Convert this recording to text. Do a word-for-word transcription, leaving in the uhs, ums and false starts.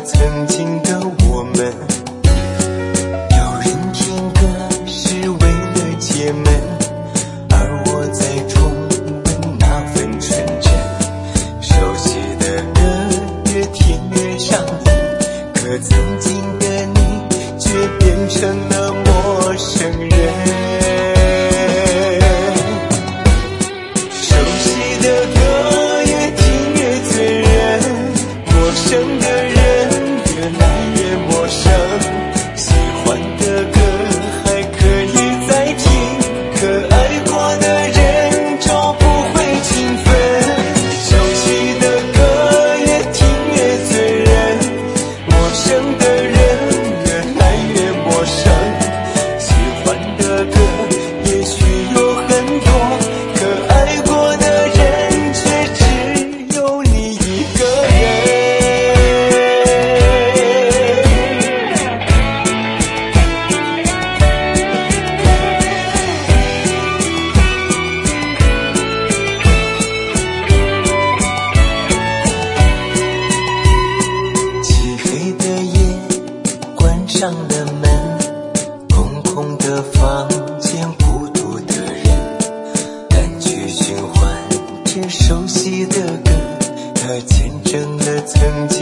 曾经的我们。有人听歌是为了解闷，而我在重温那份纯真。熟悉的歌越听越上瘾，可曾经的你却变成了陌生人。熟悉的歌越听越醉人，陌生的人越来越陌生。喜欢的歌还可以再听，可爱过的人就不会情分。熟悉的歌越听越醉人，陌生的人越来越陌生。喜欢的歌也许有很多，可爱过的人却只有你一个人。漆黑的夜，关上了门，空空的房间，孤独的人，单曲循环着熟悉的歌，它见证了曾经